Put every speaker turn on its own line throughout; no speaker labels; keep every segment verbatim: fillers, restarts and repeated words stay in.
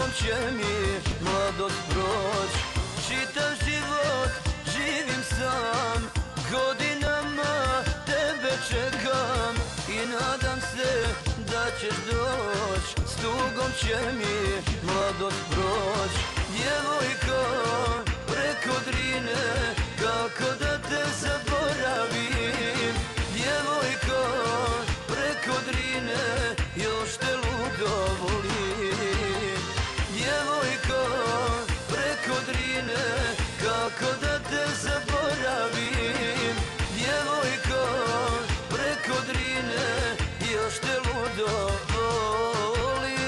tugom će mi mladost proć. Čitav život živim sam, godinama tebe čekam i nadam se da ćeš doć. S tugom će mi mladost proć. Djevojko preko Drine, kako da te zaboravim. Djevojko preko Drine, još te ludo volim. Djevojko preko Drine, kako da te zaboravim. Djevojko preko Drine, još te ludo volim.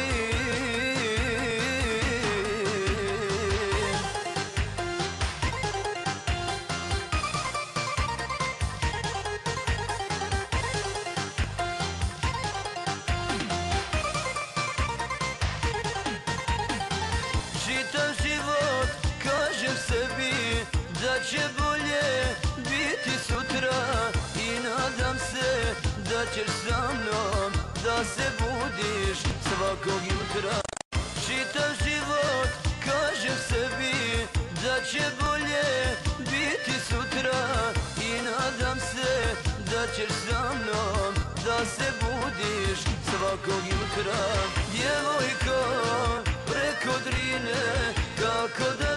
Čitav život kažem sebi da će bolje biti sutra i nadam se da ćeš sa mnom da se budiš svakog jutra. Čitav život kažem sebi da će bolje biti sutra i nadam se da ćeš sa mnom da se budiš svakog jutra. Djevojko preko Drine, kako da